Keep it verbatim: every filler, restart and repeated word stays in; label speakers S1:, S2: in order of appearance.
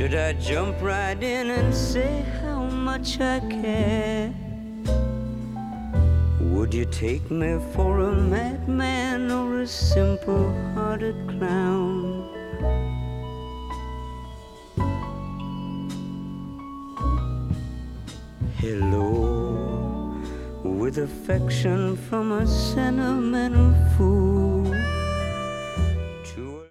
S1: Should I jump right in and say how much I care? Would you take me for a madman or a simple-hearted clown? Hello, with affection from a sentimental fool.